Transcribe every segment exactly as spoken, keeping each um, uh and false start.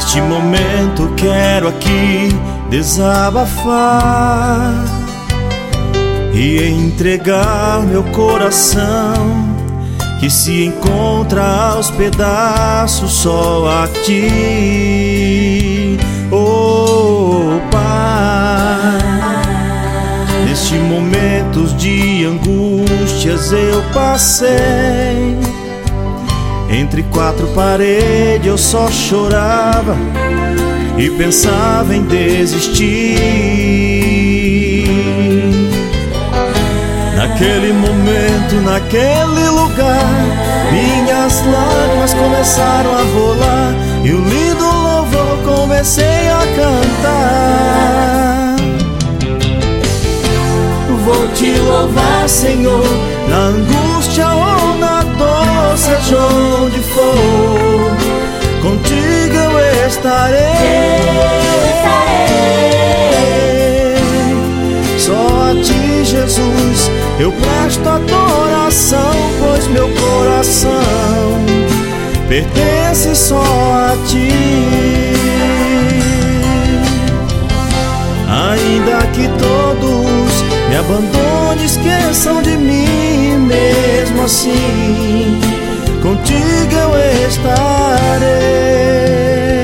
Neste momento quero aqui desabafar e entregar meu coração, que se encontra aos pedaços só a ti, oh Pai. Neste momentos de angústias eu passei, entre quatro paredes eu só chorava e pensava em desistir. Naquele momento, naquele lugar, minhas lágrimas começaram a rolar e o lindo louvor comecei a cantar. Vou te louvar, Senhor, na angústia ou na dor, seja onde for, contigo eu estarei. Só a ti, Jesus, eu presto adoração, pois meu coração pertence só a ti. Ainda que todos me abandonem, esqueçam de mim, mesmo assim contigo eu estarei.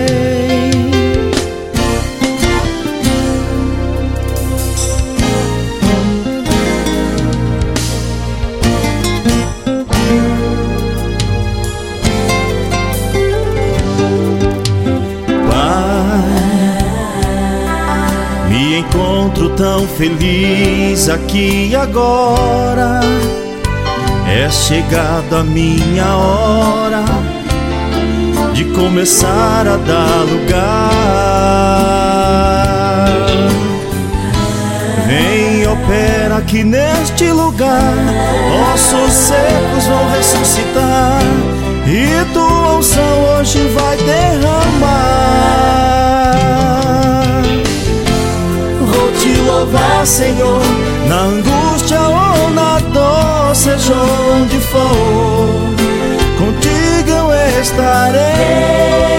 Me encontro tão feliz aqui e agora, é chegada a minha hora de começar a dar lugar. Vem, opera aqui neste lugar, ossos secos vão ressuscitar e tua unção hoje vai derramar. Vou te louvar, Senhor, na angústia ou na dor, seja onde for, contigo eu estarei.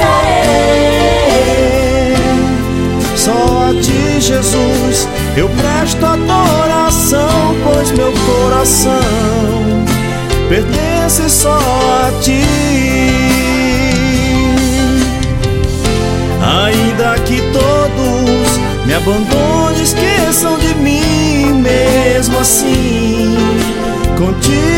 Só a ti, Jesus, eu presto adoração, pois meu coração pertence só a ti. Ainda que todos me abandonem, esqueçam de mim, mesmo assim contigo